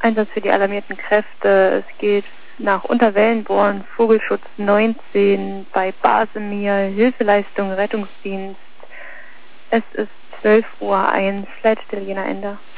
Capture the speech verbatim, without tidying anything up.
Einsatz für die alarmierten Kräfte. Es geht nach Unterwellenborn, Vogelschutz neunzehn, bei Basemir, Hilfeleistung, Rettungsdienst. Es ist zwölf Uhr eins, Leitstelle Jena Ende.